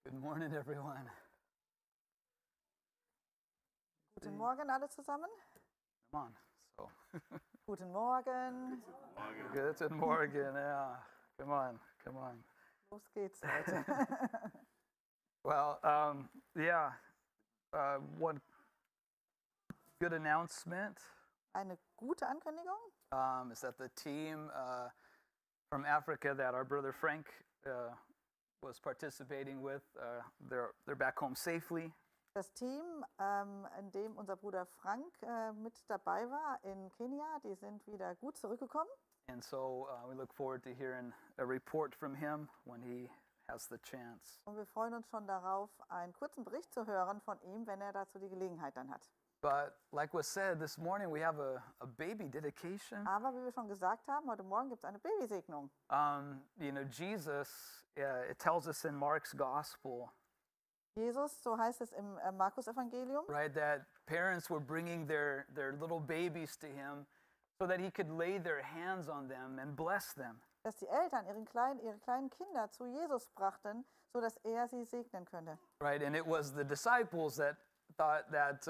Good morning, everyone. Guten Morgen alle zusammen. Come on. So, Guten Morgen. good morning. Yeah. Come on. Los geht's heute. Well, one good announcement Eine gute Ankündigung is that the team from Africa that our brother Frank was participating with, they're back home safely. Das Team, in dem unser Bruder Frank mit dabei war in Kenia, die sind wieder gut zurückgekommen. And so we look forward to hearing a report from him when he has the chance. Und wir freuen uns schon darauf, einen kurzen Bericht zu hören von ihm, wenn er dazu die Gelegenheit dann hat. But like was said this morning, we have a baby dedication. Aber wie wir schon gesagt haben, heute Morgen gibt es eine Babysegnung. Jesus, it tells us in Mark's gospel, Jesus, so heißt es im Markus-Evangelium, right, that parents were bringing their little babies to him so that he could lay their hands on them and bless them. dass die Eltern ihre kleinen Kinder zu Jesus brachten, sodass er sie segnen könne. Right, and it was the disciples that thought that,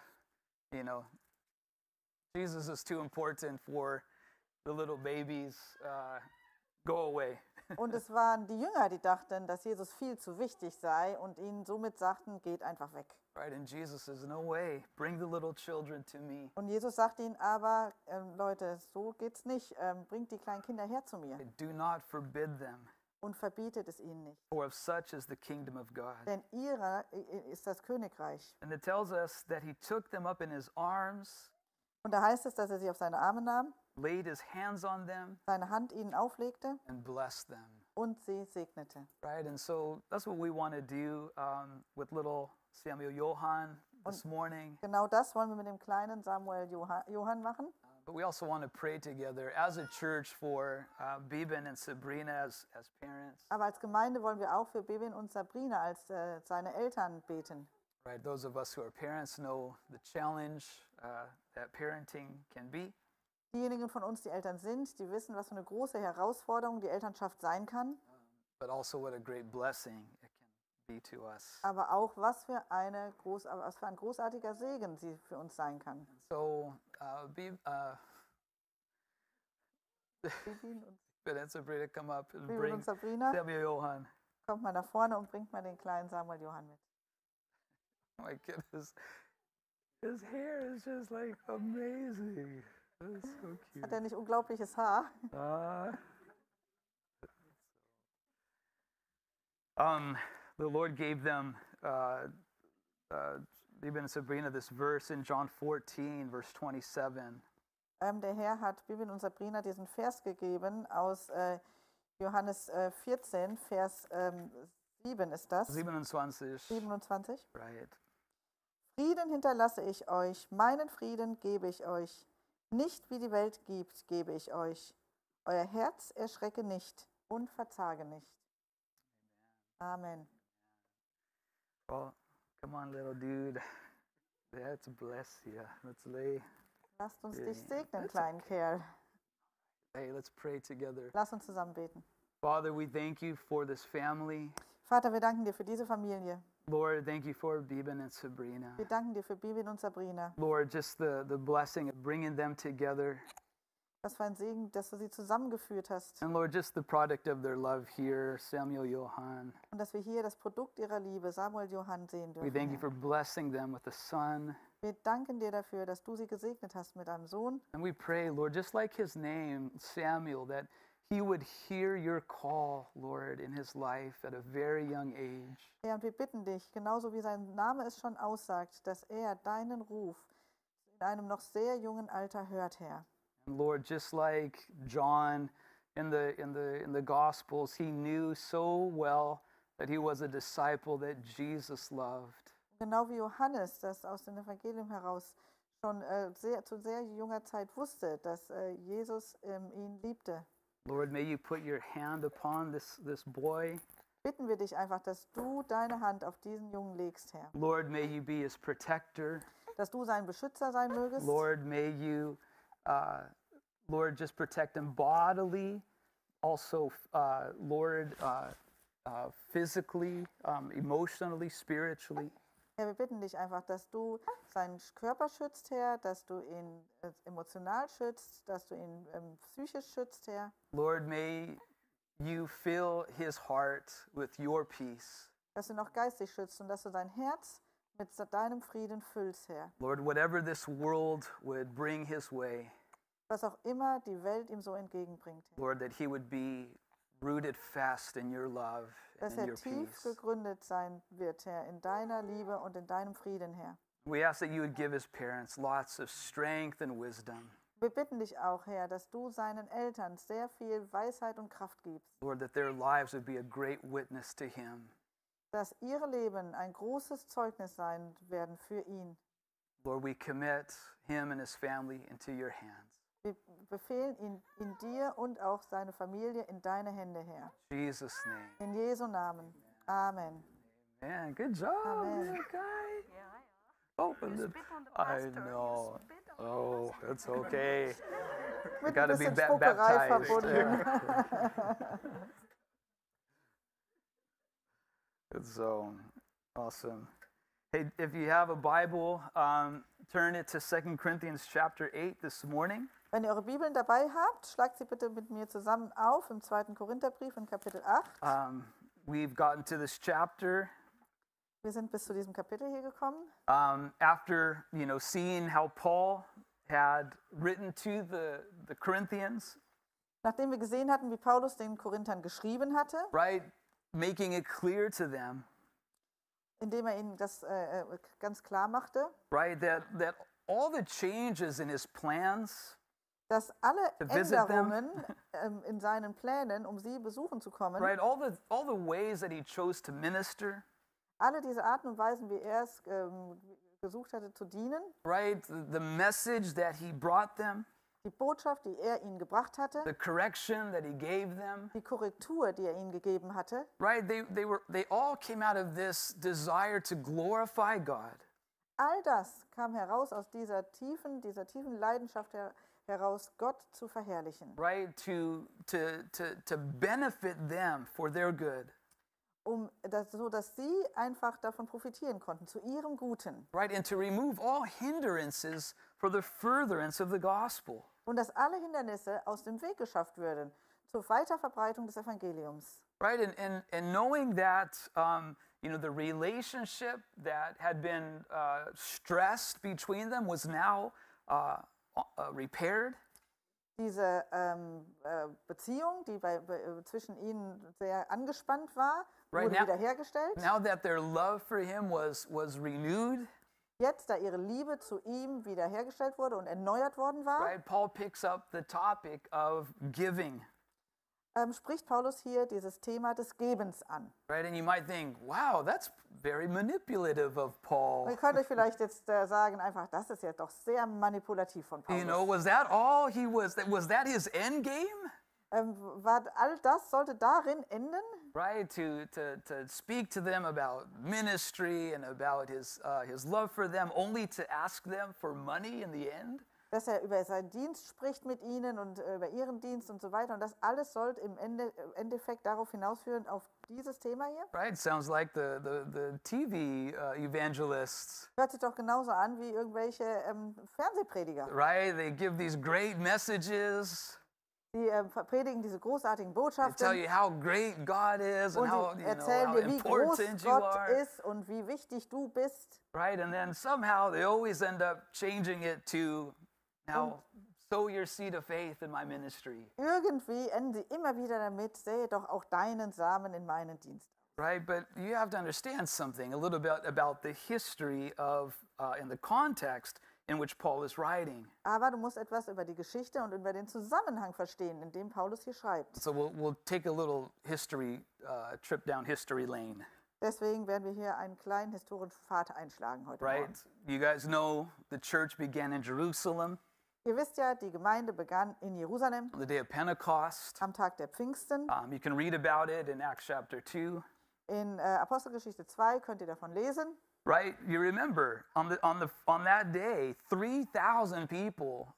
Jesus is too important for the little babies, go away. Und es waren die Jünger, die dachten, dass Jesus viel zu wichtig sei und ihnen somit sagten, geht einfach weg. Right, and Jesus says, no way, bring the little children to me. Und Jesus sagt ihnen aber, Leute, so geht's nicht, bringt die kleinen Kinder her zu mir Do not forbid them, und verbietet es ihnen nicht. for of such is the kingdom of God. Denn ihrer ist das Königreich. And it tells us that he took them up in his arms, Und da heißt es, dass er sie auf seine Arme nahm, laid his hands on them, seine Hand ihnen auflegte and blessed them. und sie segnete. Right, and so that's what we want to do with little Samuel Johann this morning. Genau das wollen wir mit dem kleinen Samuel Johann machen. But we also want to pray together as a church for Biben and Sabrina as parents. Aber als Gemeinde wollen wir auch für Bebin und Sabrina als seine Eltern beten. Right, those of us who are parents know the challenge that parenting can be. Diejenigen von uns, die Eltern sind, die wissen, was für eine große Herausforderung die Elternschaft sein kann, But also what a great blessing it can be to us. aber auch was für ein großartiger Segen sie für uns sein kann. So, Bebin und, Ben and Sabrina come up and Bebin bring und Sabrina, Samuel Johann. kommt mal nach vorne und bringt mal den kleinen Samuel Johann mit. My goodness, his hair is just like amazing. That's so cute. Hat er nicht unglaubliches Haar? The Lord gave them, Biben and Sabrina, this verse in John 14, verse 27. Der Herr hat Bebin und Sabrina diesen Vers gegeben aus Johannes 14, Vers 7 ist das. 27. 27. Right. Frieden hinterlasse ich euch, meinen Frieden gebe ich euch. Nicht wie die Welt gibt, gebe ich euch. Euer Herz erschrecke nicht und verzage nicht. Amen. Well, come on, little dude. Let's bless you. Let's lay. Lasst uns dich segnen, kleinen Kerl. Hey, let's pray together. Lass uns zusammen beten. Father, we thank you for this family. Vater, wir danken dir für diese Familie. Lord, thank you for Biben and Sabrina. Wir danken dir für Bebin und Sabrina. Lord, just the blessing of bringing them together. Was für ein Segen, dass du sie zusammengeführt hast. And Lord, just the product of their love here, Samuel Johann. Und dass wir hier das Produkt ihrer Liebe, Samuel Johann, sehen We thank you dürfen. for blessing them with a son. Wir danken dir dafür, dass du sie gesegnet hast mit einem Sohn. And we pray, Lord, just like his name, Samuel, that he would hear your call, Lord, in his life at a very young age. Herr, und wir bitten dich, genauso wie sein Name es schon aussagt, dass er deinen Ruf in einem noch sehr jungen Alter hört, Herr. And Lord, just like John in the Gospels, he knew so well that he was a disciple that Jesus loved. Genau wie Johannes das aus dem Evangelium heraus schon zu sehr junger Zeit wusste, dass Jesus ihn liebte. Lord, may you put your hand upon this boy. Bitten wir dich einfach, dass du deine Hand auf diesen Jungen legst, Herr. Lord, may you be his protector. Dass du sein Beschützer sein mögest. Lord, may you, Lord, just protect him bodily. Also, Lord, physically, emotionally, spiritually. Herr, wir bitten dich einfach, dass du seinen Körper schützt, Herr, dass du ihn emotional schützt, dass du ihn psychisch schützt, Herr. Lord, may you fill his heart with your peace. Dass du ihn auch geistig schützt und dass du dein Herz mit deinem Frieden füllst, Herr. Lord, whatever this world would bring his way, Was auch immer die Welt ihm so entgegenbringt, Herr. Lord, that he would be rooted fast in your love and Dass in er your tief peace. gegründet sein wird, Herr, in deiner Liebe und in deinem Frieden, Herr. We ask that you would give his parents lots of strength and wisdom. Wir bitten dich auch, Herr, dass du seinen Eltern sehr viel Weisheit und Kraft gibst, Lord, that their lives would be a great witness to him. dass ihre Leben ein großes Zeugnis sein werden für ihn. Lord, we commit him and his family into your hands. Wir befehlen ihn in dir und auch seine Familie in deine Hände, Herr. In Jesus' name. In Jesu Namen. Amen. Man, good job, Amen. that guy. Yeah, Opened it. spit on the I pastor. know. You spit on the Oh, it's okay. Mit gotta ein be bisschen ba- Spuckerei baptized. verbunden. It's so awesome. Hey, if you have a Bible, turn it to 2 Corinthians chapter 8 this morning. Wenn ihr eure Bibeln dabei habt, schlagt sie bitte mit mir zusammen auf im 2. Korintherbrief in Kapitel 8. We've gotten to this chapter Wir sind bis zu diesem Kapitel hier gekommen. after, seeing how Paul had written to the Corinthians, Nachdem wir gesehen hatten, wie Paulus den Korinthern geschrieben hatte, right? Making it clear to them, indem er ihnen das ganz klar machte, right, that all the changes in his plans, dass alle To visit them. Änderungen in seinen Plänen, um sie besuchen zu kommen, right, all the ways that he chose to minister, alle diese Arten und Weisen, wie er es gesucht hatte zu dienen, right, the message that he brought them, die Botschaft, die er ihnen gebracht hatte, the correction that he gave them, die Korrektur, die er ihnen gegeben hatte, right, they all came out of this desire to glorify God. all das kam heraus aus dieser tiefen Leidenschaft heraus, Gott zu verherrlichen, Right, to benefit them for their good, so dass sie einfach davon profitieren konnten, zu ihrem Guten. right, and to remove all hindrances for the furtherance of the gospel. Und dass alle Hindernisse aus dem Weg geschafft würden zur Weiterverbreitung des Evangeliums. Right, and knowing that, the relationship that had been stressed between them was now repaired. Diese Beziehung, die zwischen ihnen sehr angespannt war, Right, wurde now- wiederhergestellt. Now that their love for him was renewed, Jetzt, da ihre Liebe zu ihm wiederhergestellt wurde und erneuert worden war, right, Paul picks up the topic of giving. spricht Paulus hier dieses Thema des Gebens an. Right, and you might think, wow, that's very manipulative of Paul. Ihr könnt euch vielleicht jetzt sagen, einfach, das ist ja doch sehr manipulativ von Paulus. Was that all he was? Was that his end game? War all das sollte darin enden, Right, to speak to them about ministry and about his love for them, only to ask them for money in the end? dass er über seinen Dienst spricht mit ihnen und über ihren Dienst und so weiter. Und das alles sollte im Endeffekt darauf hinausführen, auf dieses Thema hier. Right, sounds like the TV evangelists. Hört sich doch genauso an wie irgendwelche Fernsehprediger. Right, they give these great messages. Die predigen diese großartigen They tell Botschaften you how great God is and und how, sie erzählen how dir, wie groß important you Gott are. ist und wie wichtig du bist. Right, and then somehow they always end up changing it to, now sow your seed of faith in my ministry. Irgendwie enden sie immer wieder damit, sähe doch auch deinen Samen in meinen Dienst. Right, but you have to understand something a little bit about the history of, in the context in which Paul is writing. Aber du musst etwas über die Geschichte und über den Zusammenhang verstehen, in dem Paulus hier schreibt. So we'll take a little history trip down history lane. Deswegen werden wir hier einen kleinen historischen Pfad einschlagen heute Right, Morgen. you guys know the church began in Jerusalem Ihr wisst ja, die Gemeinde begann in Jerusalem on the day of Pentecost. am Tag der Pfingsten. You can read about it in Acts chapter 2. In Apostelgeschichte 2 könnt ihr davon lesen. Right, you remember on that day, 3,000 people,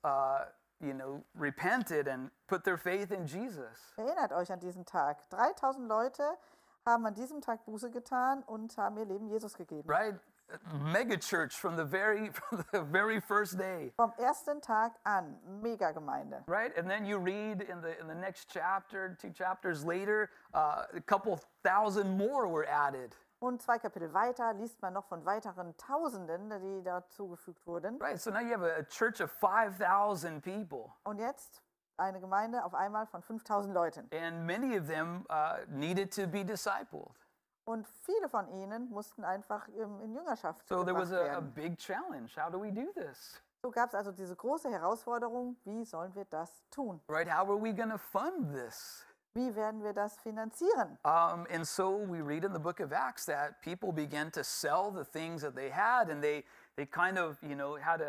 repented and put their faith in Jesus. Erinnert euch an diesen Tag. 3000 Leute haben an diesem Tag Buße getan und haben ihr Leben Jesus gegeben. right? Mega church from the very first day, Vom ersten Tag an, Megagemeinde. right? And then you read in the next chapter, 2 chapters later, a couple thousand more were added, Und 2 Kapitel weiter liest man noch von weiteren Tausenden, die dazugefügt wurden. right? So now you have a church of 5,000 people, Und jetzt eine Gemeinde auf einmal von 5000 Leuten. and many of them needed to be discipled. Und viele von ihnen mussten einfach in Jüngerschaft So there gebracht was a werden. big challenge. How do we do this? So gab es also diese große Herausforderung, wie sollen wir das tun? Right? How are we going to fund this? Wie werden wir das finanzieren? And so we read in the book of Acts that people began to sell the things that they had, and they kind of, had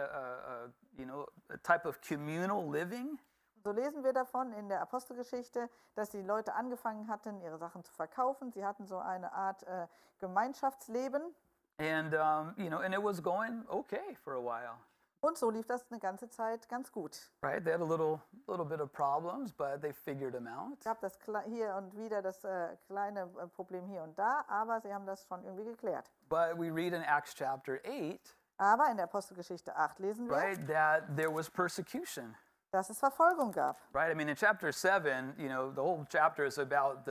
a type of communal living. So lesen wir davon in der Apostelgeschichte, dass die Leute angefangen hatten, ihre Sachen zu verkaufen. Sie hatten so eine Art Gemeinschaftsleben. And, and it was going okay for a while, Und so lief das eine ganze Zeit ganz gut. right? They had a little bit of problems, but they figured them out. Es gab das hier und wieder das kleine Problem hier und da, aber sie haben das schon irgendwie geklärt. But we read in Acts chapter 8, Aber in der Apostelgeschichte 8 lesen wir, right, that there was persecution. dass es Verfolgung gab. Right. I mean, in chapter 7, the whole chapter is about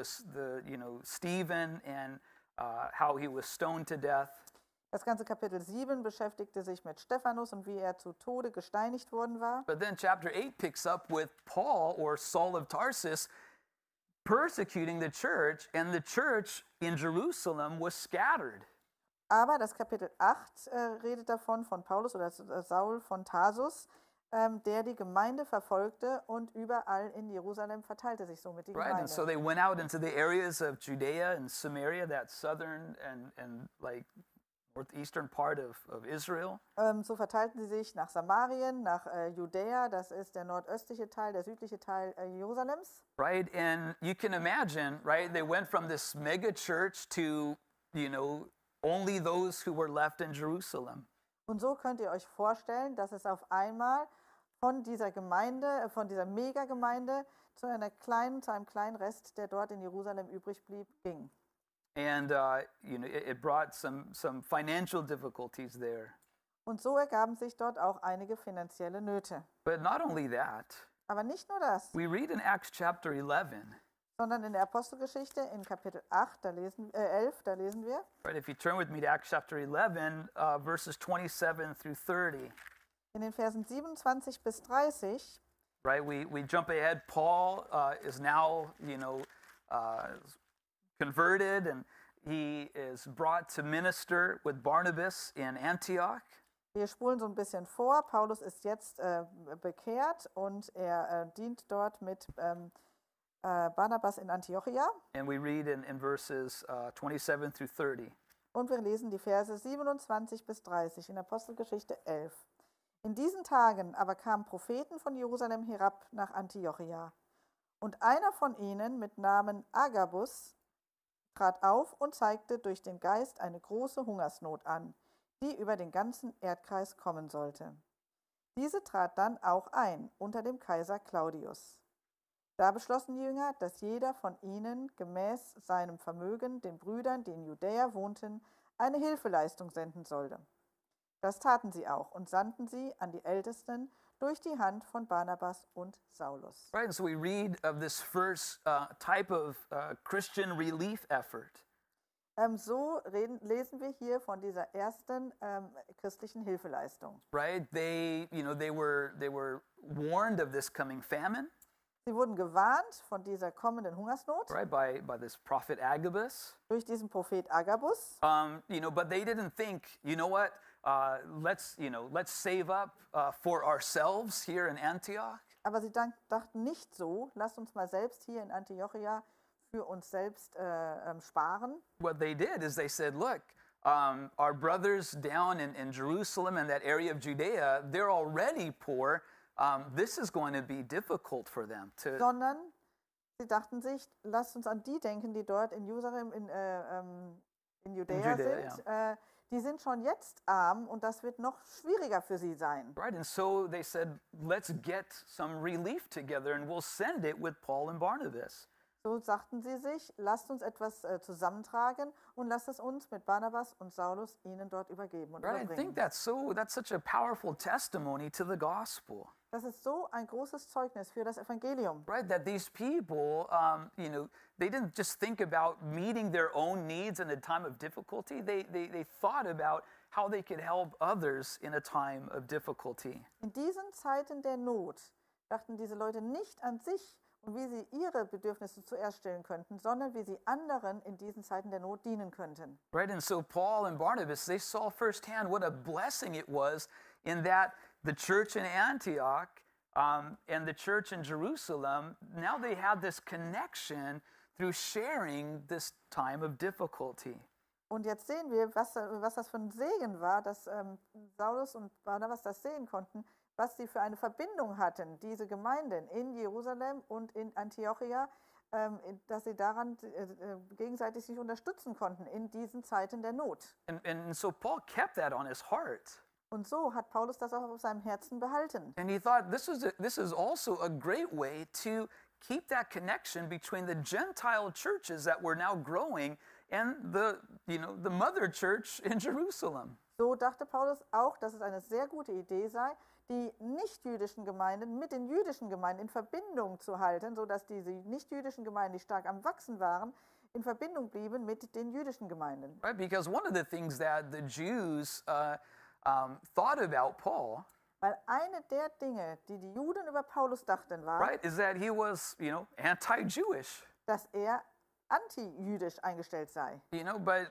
Stephen and how he was stoned to death. Das ganze Kapitel 7 beschäftigte sich mit Stephanus und wie er zu Tode gesteinigt worden war. But then chapter 8 picks up with Paul, or Saul of Tarsus, persecuting the church, and the church in Jerusalem was scattered. Aber das Kapitel 8 redet davon von Paulus oder Saul von Tarsus, der die Gemeinde verfolgte und überall in Jerusalem verteilte sich somit die Right. And so Gemeinde. they went out into the areas of Judea and Samaria, that southern and like northeastern part of Israel. So verteilten sie sich nach Samarien, nach Judäa, das ist der nordöstliche Teil, der südliche Teil Jerusalems. Right. And you can imagine, right, they went from this mega church to, only those who were left in Jerusalem. Und so könnt ihr euch vorstellen, dass es auf einmal von dieser Gemeinde, von dieser Megagemeinde zu einem kleinen Rest, der dort in Jerusalem übrig blieb, ging. And it brought some financial difficulties there. Und so ergaben sich dort auch einige finanzielle Nöte. But not only that, Aber nicht nur das, we read in Acts chapter 11, sondern in der Apostelgeschichte in Kapitel 8, 11, da lesen wir, right? If you turn with me to Acts chapter 11, verses 27 through 30, in den Versen 27 bis 30, right? We jump ahead. Paul is now, converted, and he is brought to minister with Barnabas in Antioch. wir spulen so ein bisschen vor. Paulus ist jetzt bekehrt und er dient dort mit Barnabas in Antiochia. And we read in verses 27 through 30. Und wir lesen die Verse 27 bis 30 in Apostelgeschichte 11. In diesen Tagen aber kamen Propheten von Jerusalem herab nach Antiochia. Und einer von ihnen mit Namen Agabus trat auf und zeigte durch den Geist eine große Hungersnot an, die über den ganzen Erdkreis kommen sollte. Diese trat dann auch ein unter dem Kaiser Claudius. Da beschlossen die Jünger, dass jeder von ihnen gemäß seinem Vermögen den Brüdern, die in Judäa wohnten, eine Hilfeleistung senden sollte. Das taten sie auch und sandten sie an die Ältesten durch die Hand von Barnabas und Saulus. Right, and so we read of this first type of Christian relief effort. Lesen wir hier von dieser ersten christlichen Hilfeleistung. Right, they were warned of this coming famine. Sie wurden gewarnt von dieser kommenden Hungersnot Right, by this prophet Agabus. durch diesen Prophet Agabus. But they didn't think, what? Let's save up for ourselves here in Antioch. Aber sie dachten nicht so, lasst uns mal selbst hier in Antiochia für uns selbst sparen. What they did is they said, look, our brothers down in Jerusalem and that area of Judea, they're already poor. This is going to be difficult for them to. Sondern sie dachten sich, lasst uns an die denken, die dort in Jerusalem, in Judäa sind. Ja. Die sind schon jetzt arm und das wird noch schwieriger für sie sein. Right, and so they said, let's get some relief together and we'll send it with Paul and Barnabas. So sagten sie sich, lasst uns etwas zusammentragen und lasst es uns mit Barnabas und Saulus ihnen dort übergeben und Right? I think überbringen. that's such a powerful testimony to the gospel. Das ist so ein großes Zeugnis für das Evangelium. Right, that these people, they didn't just think about meeting their own needs in a time of difficulty. They thought about how they could help others in a time of difficulty. In diesen Zeiten der Not dachten diese Leute nicht an sich und wie sie ihre Bedürfnisse zuerst stellen könnten, sondern wie sie anderen in diesen Zeiten der Not dienen könnten. Right, and so Paul and Barnabas, they saw firsthand what a blessing it was in that the church in Antioch and the church in Jerusalem, now they had this connection through sharing this time of difficulty. Und jetzt sehen wir, was das für ein Segen war, dass Saulus und Barnabas das sehen konnten, was sie für eine Verbindung hatten, diese Gemeinden in Jerusalem und in Antiochia, dass sie daran gegenseitig sich unterstützen konnten in diesen Zeiten der Not. And so Paul kept that on his heart. Und so hat Paulus das auch auf seinem Herzen behalten. And he thought this is also a great way to keep that connection between the Gentile churches that were now growing and the mother church in Jerusalem. So dachte Paulus auch, dass es eine sehr gute Idee sei, die nichtjüdischen Gemeinden mit den jüdischen Gemeinden in Verbindung zu halten, sodass diese nichtjüdischen Gemeinden, die stark am Wachsen waren, in Verbindung blieben mit den jüdischen Gemeinden. Right, because one of the things that the Jews thought about Paul, Weil eine der Dinge, die die Juden über Paulus dachten, war, right, is that he was, anti-Jewish. dass er anti-jüdisch eingestellt sei. But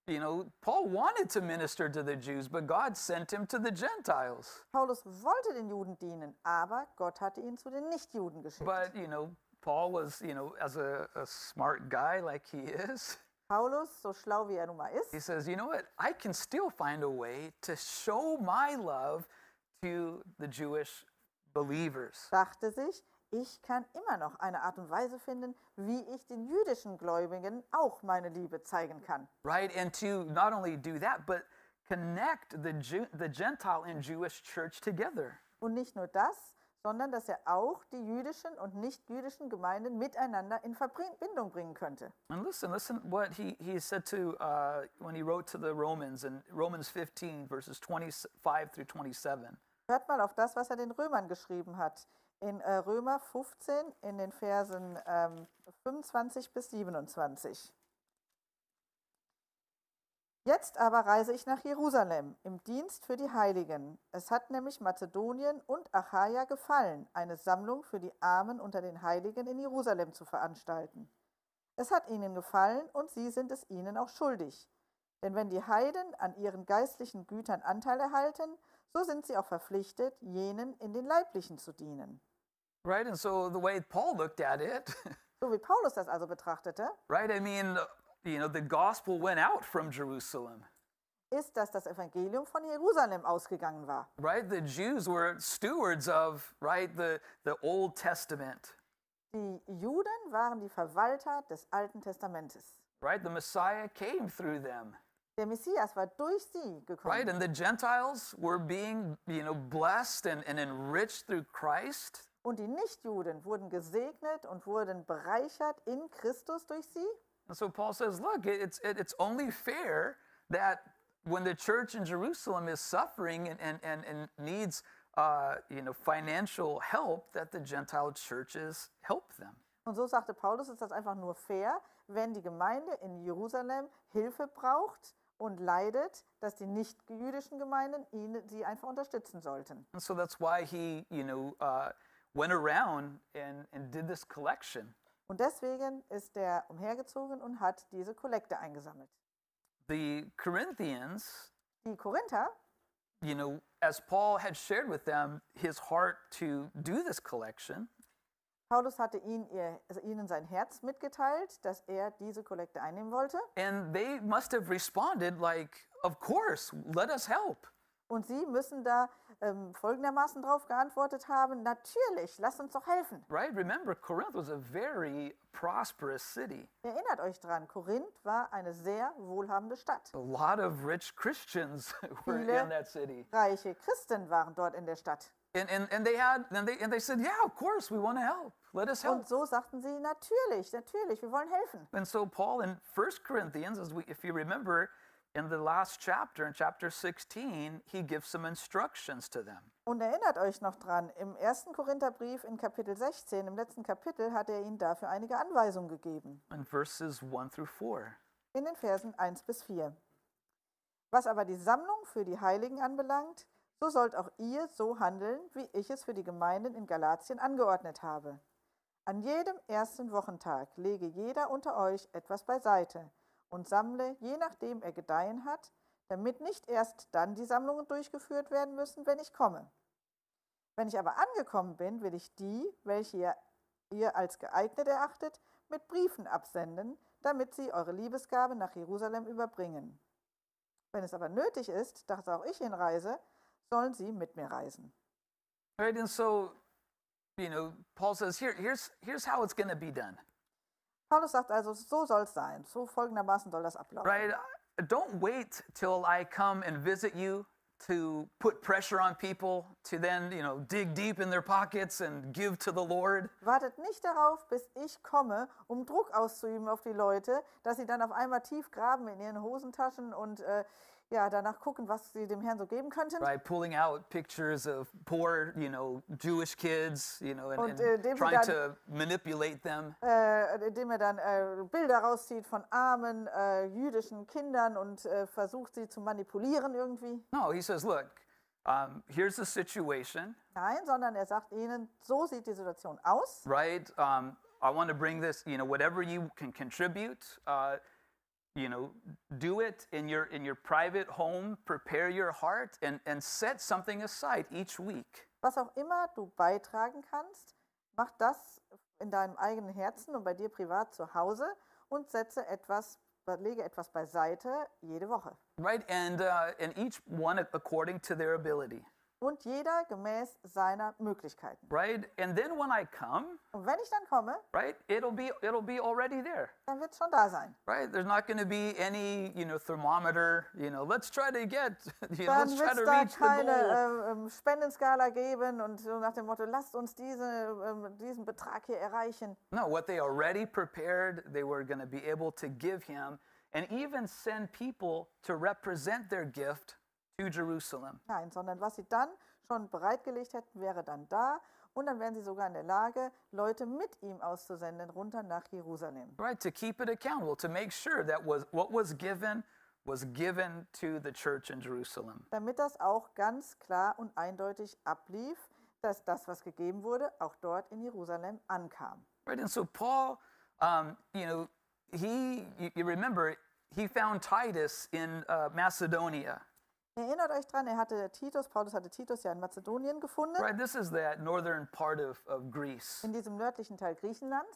Paul wanted to minister to the Jews, but God sent him to the Gentiles. Paulus wollte den Juden dienen, aber Gott hatte ihn zu den Nichtjuden geschickt. But Paul was, as a smart guy like he is, Paulus, so schlau wie er nun mal he ist, says, you know what? I can still find a way to show my love to the Jewish believers. dachte sich, ich kann immer noch eine Art und Weise finden, wie ich den jüdischen Gläubigen auch meine Liebe zeigen kann. Right? And to not only do that, but connect the Gentile and Jewish church together. Und nicht nur das, sondern dass er auch die jüdischen und nicht-jüdischen Gemeinden miteinander in Verbindung bringen könnte. And listen what he said to when he wrote to the Romans in Romans 15, verses 25 through 27. Hört mal auf das, was er den Römern geschrieben hat. In Römer 15 in den Versen 25 bis 27. Jetzt aber reise ich nach Jerusalem im Dienst für die Heiligen. Es hat nämlich Mazedonien und Achaia gefallen, eine Sammlung für die Armen unter den Heiligen in Jerusalem zu veranstalten. Es hat ihnen gefallen und sie sind es ihnen auch schuldig. Denn wenn die Heiden an ihren geistlichen Gütern Anteil erhalten, so sind sie auch verpflichtet, jenen in den Leiblichen zu dienen. Right? And so the way Paul looked at it, So wie Paulus das also betrachtete, right? I mean, the gospel went out from Jerusalem. ist, dass das Evangelium von Jerusalem ausgegangen war. Right? The Jews were stewards of, right, the Old Testament. Die Juden waren die Verwalter des Alten Testamentes. Right? The Messiah came through them. Der Messias war durch sie gekommen. Right? And the Gentiles were being, blessed and enriched through Christ. Und die Nichtjuden wurden gesegnet und wurden bereichert in Christus durch sie. And so Paul says, look, it's only fair that when the church in Jerusalem is suffering and needs financial help, that the Gentile churches help them. Und so sagte Paulus, ist das einfach nur fair, wenn die Gemeinde in Jerusalem Hilfe braucht und leidet, dass die nicht-jüdischen Gemeinden sie einfach unterstützen sollten. And so that's why he, went around and did this collection. Und deswegen ist er umhergezogen und hat diese Kollekte eingesammelt. The Corinthians, Die Korinther, as Paul had shared with them his heart to do this collection, Paulus hatte ihnen sein Herz mitgeteilt, dass er diese Kollekte einnehmen wollte. and they must have responded like, of course, let us help. Und sie müssen da folgendermaßen darauf geantwortet haben, natürlich, lasst uns doch helfen. Right? Remember, Corinth was a very prosperous city. Erinnert euch dran, Korinth war eine sehr wohlhabende Stadt. A lot of rich Christians were Viele in that city. reiche Christen waren dort in der Stadt. And they said, yeah, of course, we want to help. Let us help. Und so sagten sie, natürlich, natürlich, wir wollen helfen. And so Paul in 1 Corinthians, if you remember, in the last chapter, in chapter 16, he gives some instructions to them. Und erinnert euch noch dran, im 1. Korintherbrief in Kapitel 16, im letzten Kapitel, hat er ihnen dafür einige Anweisungen gegeben. In verses 1 through 4. In den Versen 1 bis 4. Was aber die Sammlung für die Heiligen anbelangt, so sollt auch ihr so handeln, wie ich es für die Gemeinden in Galatien angeordnet habe. An jedem ersten Wochentag lege jeder unter euch etwas beiseite und sammle, je nachdem er gedeihen hat, damit nicht erst dann die Sammlungen durchgeführt werden müssen, wenn ich komme. Wenn ich aber angekommen bin, will ich die, welche ihr als geeignet erachtet, mit Briefen absenden, damit sie eure Liebesgabe nach Jerusalem überbringen. Wenn es aber nötig ist, dass auch ich hinreise, sollen sie mit mir reisen. Right, and so, Paul says, here's how it's going to be done. Paulus sagt also, so soll es sein. So folgendermaßen soll das ablaufen. Right? Don't wait till I come and visit you to put pressure on people to then, dig deep in their pockets and give to the Lord. Wartet nicht darauf, bis ich komme, um Druck auszuüben auf die Leute, dass sie dann auf einmal tief graben in ihren Hosentaschen und danach gucken, was sie dem Herrn so geben könnten. Right, pulling out pictures of poor, Jewish kids, and dem trying dann- to manipulate them. Indem er dann Bilder rauszieht von armen jüdischen Kindern und versucht, sie zu manipulieren irgendwie. No, he says, look, here's the situation, Nein, sondern er sagt ihnen, so sieht die Situation aus. right? I want to bring this, whatever you can contribute, do it in your private home, prepare your heart, and set something aside each week. Was auch immer du beitragen kannst, mach das in deinem eigenen Herzen und bei dir privat zu Hause und lege etwas beiseite jede Woche. Right, and each one according to their ability. Und jeder gemäß seiner Möglichkeiten. Right, and then when I come, Und wenn ich dann komme, right, it'll be already there. dann wird es schon da sein. Right, there's not going to be any thermometer. Let's try to get. Dann Let's try wird to es da reach the goal. keine Spendenskala geben und so nach dem Motto, lasst uns diesen Betrag hier erreichen. No, what they already prepared, they were going to be able to give him, and even send people to represent their gift to Jerusalem. Nein, sondern was sie dann schon bereitgelegt hätten, wäre dann da. Und dann wären sie sogar in der Lage, Leute mit ihm auszusenden, runter nach Jerusalem. Right, to keep it accountable, to make sure that what was given to the church in Jerusalem. Damit das auch ganz klar und eindeutig ablief, dass das, was gegeben wurde, auch dort in Jerusalem ankam. Right, and so Paul, you remember, he found Titus in Macedonia. Erinnert euch dran, Paulus hatte Titus ja in Mazedonien gefunden, Right, this is that northern part of Greece. in diesem nördlichen Teil Griechenlands.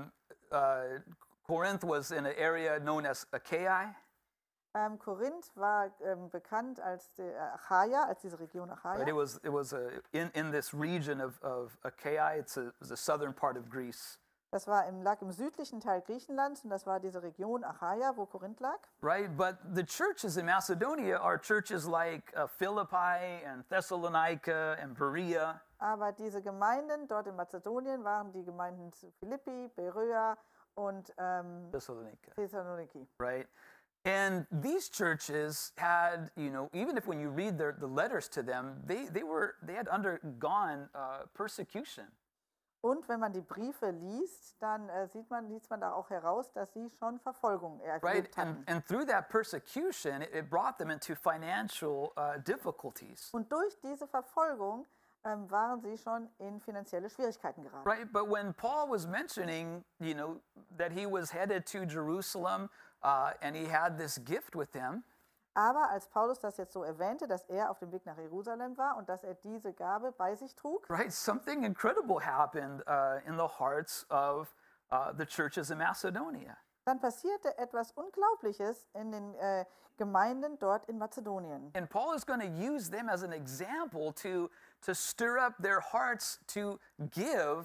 Corinth was in an area known as Achaia. Korinth war bekannt als Achaia, als diese Region Achaia. Right, it was in this region of Achaia. It's the southern part of Greece. Das lag im südlichen Teil Griechenlands und das war diese Region Achaia, wo Korinth lag. Right, but the churches in Macedonia are churches like Philippi and Thessalonica and Berea. Aber diese Gemeinden dort in Mazedonien waren die Gemeinden zu Philippi, Beröa und Thessalonica, Thessaloniki. right? And these churches had, even if when you read the letters to them, they had undergone persecution. Und wenn man die Briefe liest, dann liest man da auch heraus, dass sie schon Verfolgung Right, erlebt hatten. and through that persecution, it brought them into financial difficulties. Und durch diese Verfolgung waren sie schon in finanzielle Schwierigkeiten geraten. Right, but when Paul was mentioning, that he was headed to Jerusalem and he had this gift with him, Aber als Paulus das jetzt so erwähnte, dass er auf dem Weg nach Jerusalem war und dass er diese Gabe bei sich trug, right, something incredible happened in the hearts of the churches in Macedonia. dann passierte etwas Unglaubliches in den Gemeinden dort in Mazedonien. And Paul is going to use them as an example to stir up their hearts to give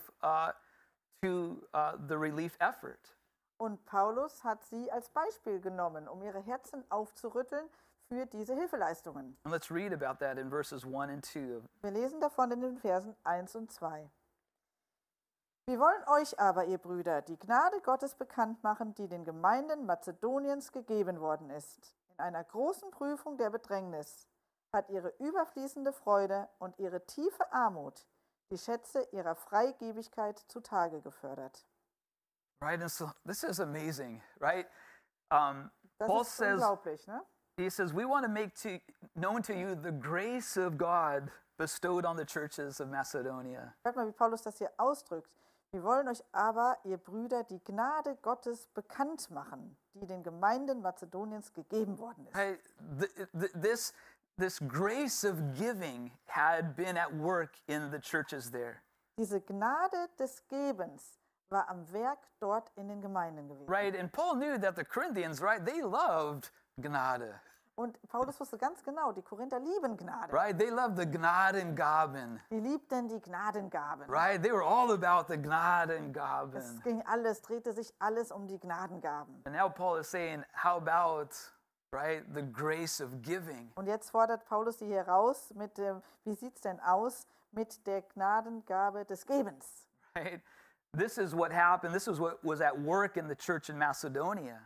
to the relief effort. Und Paulus hat sie als Beispiel genommen, um ihre Herzen aufzurütteln für diese Hilfeleistungen. And let's read about that in verses 1 and 2. Wir lesen davon in den Versen 1 und 2. Wir wollen euch aber, ihr Brüder, die Gnade Gottes bekannt machen, die den Gemeinden Mazedoniens gegeben worden ist. In einer großen Prüfung der Bedrängnis hat ihre überfließende Freude und ihre tiefe Armut die Schätze ihrer Freigebigkeit zutage gefördert. Right? And so this is amazing, right? Das Paul ist says, unglaublich, ne? he says, we want to make known to you the grace of God bestowed on the churches of Macedonia. Hört mal, wie Paulus das hier ausdrückt. Wir wollen euch aber, ihr Brüder, die Gnade Gottes bekannt machen, die den Gemeinden Mazedoniens gegeben worden ist. Right? This grace of giving had been at work in the churches there. Diese Gnade des Gebens war am Werk dort in den Gemeinden gewesen. Right? And Paul knew that the Corinthians, right, they loved Gnade. Und Paulus wusste ganz genau, die Korinther lieben Gnade. Right? They loved the Gnadengaben. Die liebten die Gnadengaben. Right? They were all about the Es Gnadengaben. ging alles, drehte sich alles um die Gnadengaben. And now Paul is saying, how about, right, the grace of giving? Und jetzt fordert Paulus sie hier raus mit dem, wie sieht es denn aus mit der Gnadengabe des Gebens? Right? This is what happened. This is what was at work in the church in Macedonia.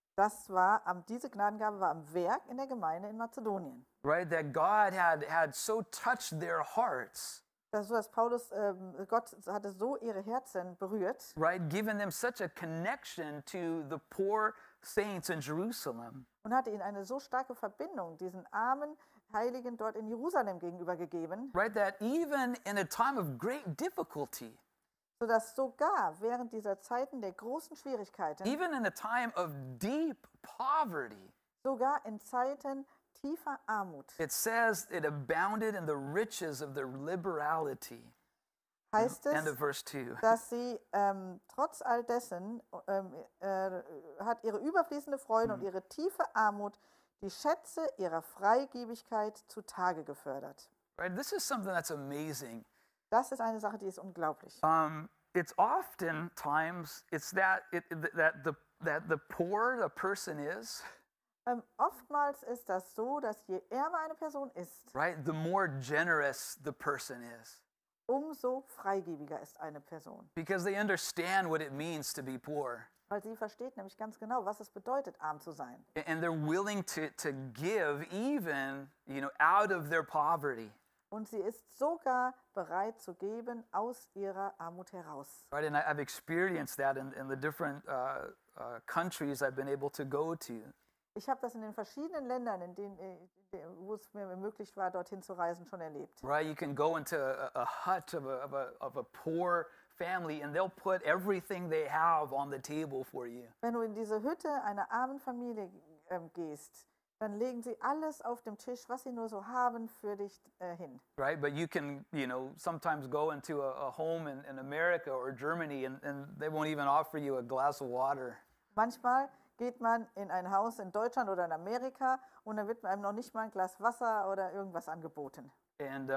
Diese Gnadengabe war am Werk in der Gemeinde in Mazedonien. Right? That God had so touched their hearts. Dass Paulus, Gott hatte so ihre Herzen berührt. Right? Given them such a connection to the poor saints in Jerusalem. Und hatte ihnen eine so starke Verbindung diesen armen Heiligen dort in Jerusalem gegenüber gegeben, Right? That even in a time of great difficulty, sodass sogar während dieser Zeiten der großen Schwierigkeiten, even in a time of deep poverty, sogar in Zeiten tiefer Armut, it says it abounded in the riches of their liberality. heißt End of es, verse 2. dass sie trotz all dessen hat ihre überfließende Freude und ihre tiefe Armut die Schätze ihrer Freigebigkeit zutage gefördert. Right? This is something that's amazing. Das ist eine Sache, die ist unglaublich. It's oftentimes that the poorer the person is, Oftmals ist das so, dass je ärmer eine Person ist, right, the more generous the person is, umso freigebiger ist eine Person. because they understand what it means to be poor, Weil sie versteht nämlich ganz genau, was es bedeutet, arm zu sein. and they're willing to give even, out of their poverty. Und sie ist sogar bereit zu geben aus ihrer Armut heraus. Right, and I've experienced that in the different countries I've been able to go to. Ich habe das in den verschiedenen Ländern, wo es mir möglich war, dorthin zu reisen, schon erlebt. Right, you can go into a hut of a poor family, and they'll put everything they have on the table for you. Wenn du in diese Hütte einer armen Familie gehst, dann legen sie alles auf dem Tisch, was sie nur so haben, für dich hin. Right, but you can, sometimes go into a home in America or Germany, and they won't even offer you a glass of water. Manchmal geht man in ein Haus in Deutschland oder in Amerika und dann wird einem noch nicht mal ein Glas Wasser oder irgendwas angeboten. And,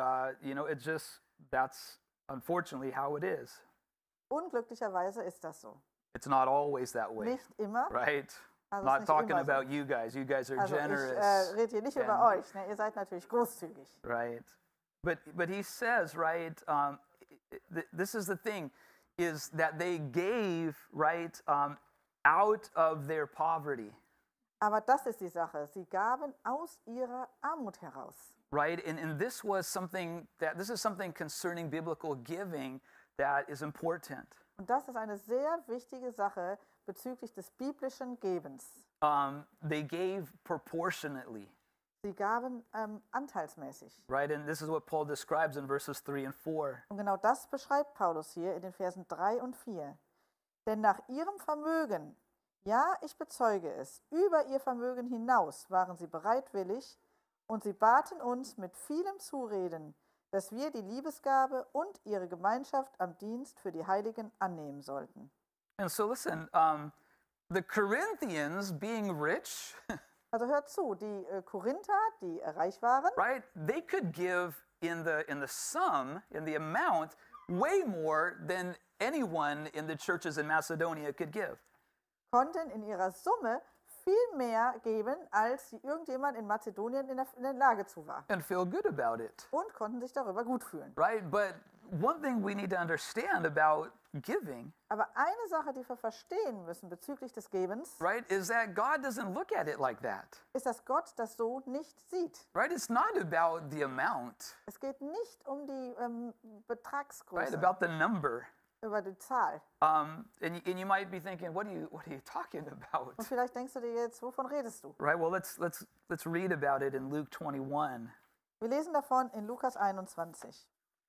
that's unfortunately how it is. Unglücklicherweise ist das so. It's not always that way, Nicht immer. right? Also Not ist nicht talking immer so. about you guys. You guys are Also ich generous, rede hier nicht über and- euch. Ne? Ihr seid natürlich großzügig. right? But he says, right, this is the thing, is that they gave, right, out of their poverty. Aber das ist die Sache. Sie gaben aus ihrer Armut heraus. Right, and this is something concerning biblical giving that is important. Und das ist eine sehr wichtige Sache bezüglich des biblischen Gebens. They gave proportionately, Sie gaben anteilsmäßig. right, and this is what Paul describes in verses 3 and 4. Und genau das beschreibt Paulus hier in den Versen 3 und 4. Denn nach ihrem Vermögen, ja, ich bezeuge es, über ihr Vermögen hinaus waren sie bereitwillig und sie baten uns mit vielem Zureden, dass wir die Liebesgabe und ihre Gemeinschaft am Dienst für die Heiligen annehmen sollten. And so listen, the Corinthians, being rich, Also hört zu, die Korinther, die reich waren, right, they could give in the sum, in the amount, way more than anyone in the churches in Macedonia could give. konnten in ihrer Summe viel mehr geben, als irgendjemand in Mazedonien in der Lage zu war. and feel good about it, Und konnten sich darüber gut fühlen. right? But one thing we need to understand about giving, Aber eine Sache, die wir verstehen müssen bezüglich des Gebens, right, is that God doesn't look at it like that, ist, dass Gott das so nicht sieht. right? It's not about the amount, Es geht nicht um die right? Betragsgröße, About the number. über die Zahl. And you might be thinking, what are you talking about? Und vielleicht denkst du dir jetzt, wovon redest du? Right? Well, let's read about it in Luke 21. Wir lesen davon in Lukas 21,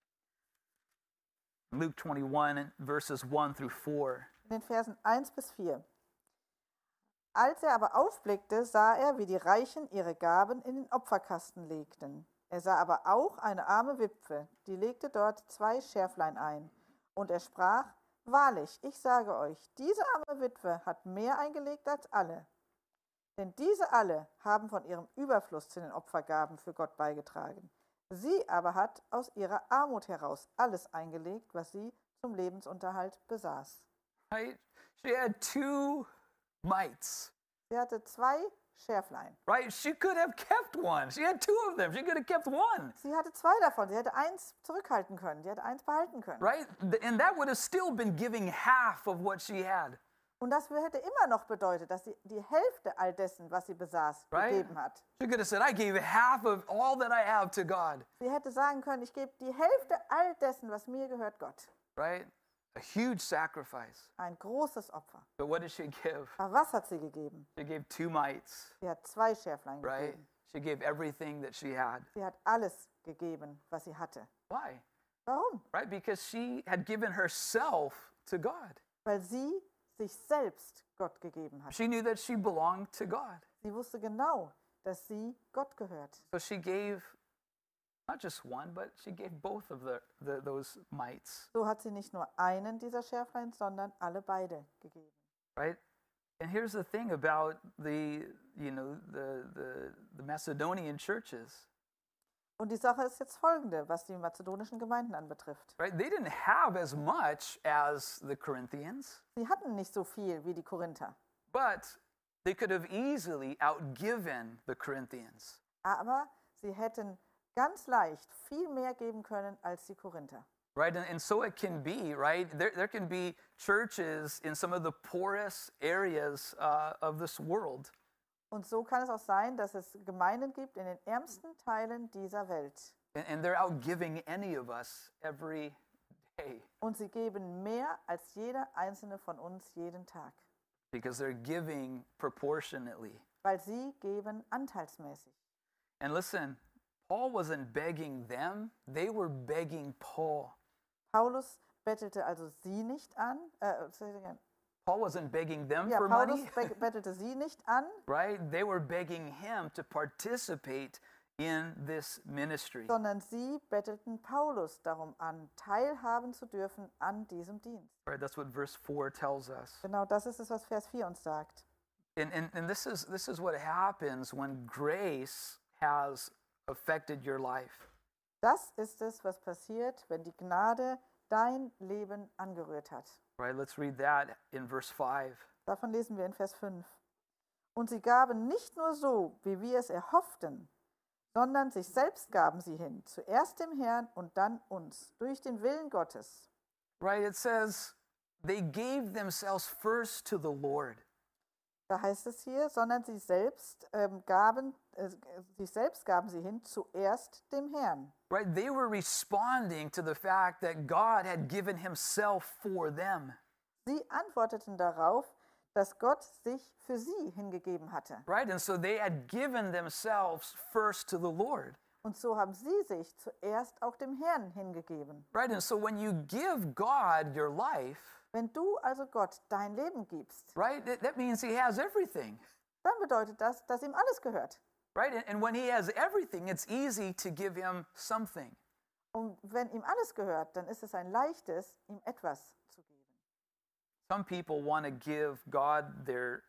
Luke 21, verses 1 through 4. in den Versen 1 bis 4. Als er aber aufblickte, sah er, wie die Reichen ihre Gaben in den Opferkasten legten. Er sah aber auch eine arme Witwe, die legte dort 2 Schärflein ein. Und er sprach, wahrlich, ich sage euch, diese arme Witwe hat mehr eingelegt als alle. Denn diese alle haben von ihrem Überfluss zu den Opfergaben für Gott beigetragen. Sie aber hat aus ihrer Armut heraus alles eingelegt, was sie zum Lebensunterhalt besaß. Right? She had 2 mites. Sie hatte 2 Schärflein. Right? She could have kept one. She had 2 of them. She could have kept one. Sie hatte 2 davon. Sie hätte 1 zurückhalten können. Sie hätte 1 behalten können. Right? And that would have still been giving half of what she had. Und das hätte immer noch bedeutet, dass sie die Hälfte all dessen, was sie besaß, Right? gegeben hat. She could have said, I gave half of all that I have to God. Sie hätte sagen können, ich gebe die Hälfte all dessen, was mir gehört, Gott. Right? A huge sacrifice. Ein großes Opfer. But what did she give? Aber was hat sie gegeben? She gave 2 mites. Sie hat 2 Schärflein Right? gegeben. She gave everything that she had. Sie hat alles gegeben, was sie hatte. Why? Warum? Right? Because she had given herself to God. Weil sie sich selbst Gott gegeben hat. She knew that she belonged to God. Sie wusste genau, dass sie Gott gehört. So she gave not just one, but she gave both of those mites. So hat sie nicht nur einen dieser Schärflein, sondern alle beide gegeben. Right? And here's the thing about the Macedonian churches. Und die Sache ist jetzt folgende, was die mazedonischen Gemeinden anbetrifft. Right? They didn't have as much as the Corinthians, Sie hatten nicht so viel wie die Korinther, but they could have easily outgiven the Corinthians. aber sie hätten ganz leicht viel mehr geben können als die Korinther. Right? And so it can be, right? There can be churches in some of the poorest areas of this world. Und so kann es auch sein, dass es Gemeinden gibt in den ärmsten Teilen dieser Welt. And they're outgiving any of us every day Und sie geben mehr als jeder einzelne von uns jeden Tag, because they're giving proportionately. weil sie geben anteilsmäßig. And listen, Paul wasn't begging them, they were begging Paul. Paulus bettelte also sie nicht an, Paul wasn't begging them ja, for Paulus money, bettelte sie nicht an, right? They were begging him to participate in this ministry. sondern sie bettelten Paulus darum an, teilhaben zu dürfen an diesem Dienst. Right? That's what verse 4 tells us. Genau das ist es, was Vers 4 uns sagt. And this is what happens when grace has affected your life. Das ist es, was passiert, wenn die Gnade dein Leben angerührt hat. Right? Let's read that in verse 5. Davon lesen wir in Vers 5. Und sie gaben nicht nur so, wie wir es erhofften, sondern sich selbst gaben sie hin, zuerst dem Herrn und dann uns, durch den Willen Gottes. Right? It says they gave themselves first to the Lord. Da heißt es hier, sondern sie selbst gaben sie hin, zuerst dem Herrn. Right? They were responding to the fact that God had given himself for them. Sie antworteten darauf, dass Gott sich für sie hingegeben hatte. Right? And so they had given themselves first to the Lord. Und so haben sie sich zuerst auch dem Herrn hingegeben. Right? And so when you give God your life, Wenn du also Gott dein Leben gibst, right, that means he has everything. dann bedeutet das, dass ihm alles gehört. Right? And when he has everything, it's easy to give him something. Und wenn ihm alles gehört, dann ist es ein leichtes, ihm etwas zu geben. Some people want to give God their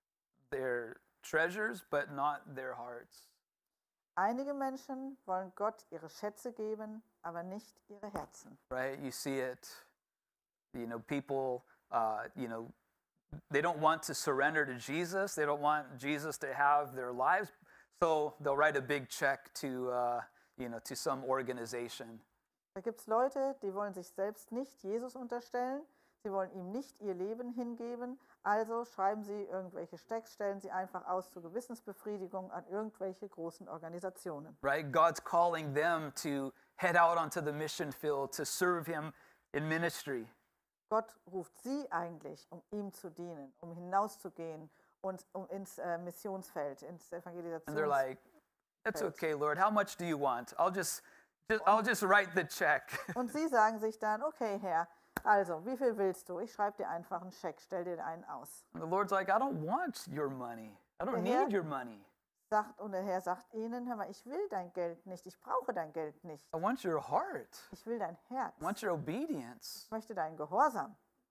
treasures, but not their hearts. Einige Menschen wollen Gott ihre Schätze geben, aber nicht ihre Herzen. Right? You see it, people, they don't want to surrender to Jesus. They don't want Jesus to have their lives. So they'll write a big check to, to some organization. Da gibt es Leute, die wollen sich selbst nicht Jesus unterstellen. Sie wollen ihm nicht ihr Leben hingeben. Also schreiben sie irgendwelche Stecks, stellen sie einfach aus zur Gewissensbefriedigung an irgendwelche großen Organisationen. Right? God's calling them to head out onto the mission field to serve him in ministry. Gott ruft sie eigentlich, um ihm zu dienen, um hinauszugehen und um ins Missionsfeld, ins And they're Evangelisationsfeld. like, "It's okay, Lord. How much do you want? I'll just write the check." Und sie sagen sich dann, okay Herr, also wie viel willst du? Ich schreibe dir einfach einen Scheck, stell dir einen aus. And the Lord's like, "I don't want your money. I don't Yeah. need your money. Und der Herr sagt ihnen, hör mal, ich will dein Geld nicht, ich brauche dein Geld nicht. I want your heart. Ich will dein Herz. I want your obedience." Ich möchte deinen Gehorsam.